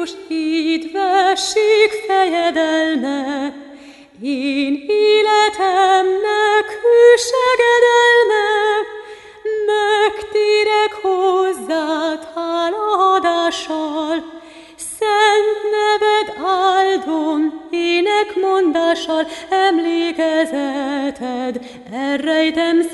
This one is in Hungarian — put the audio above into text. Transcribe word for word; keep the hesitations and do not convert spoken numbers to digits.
Krisztus hitvesség fejedelme, én életemnek hűsegedelme, megtérek hozzád hálaadással, szent neved áldom énekmondással, emlékezeted elrejtem